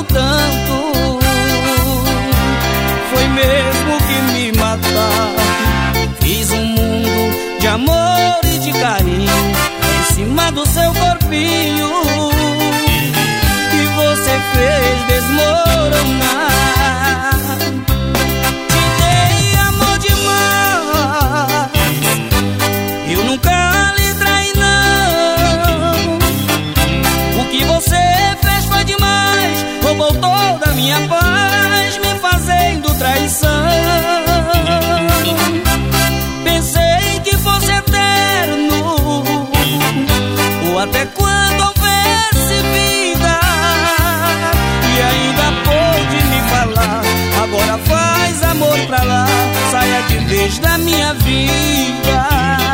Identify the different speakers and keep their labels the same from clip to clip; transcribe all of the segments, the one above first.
Speaker 1: amo tanto, foi mesmo que me matar. Fiz um mundo de amor e de carinho em cima do seu corpinho, que você fez desmoronar. Te dei amor demais, eu nunca lhe traí não. O que você fez foi demais, roubou toda a minha paz, me fazendo traição. Pensei que fosse eterno, ou até quando houvesse vida, e ainda pôde me falar. Agora faz amor pra lá, saia de vez da minha vida.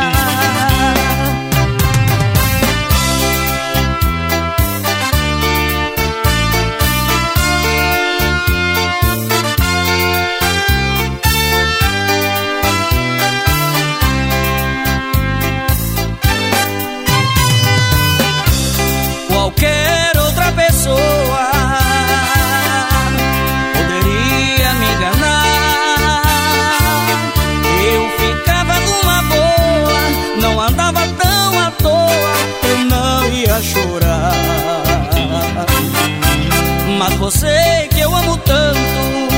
Speaker 1: Qualquer outra pessoa poderia me enganar, eu ficava numa boa, não andava tão à toa, eu não ia chorar. Mas você que eu amo tanto,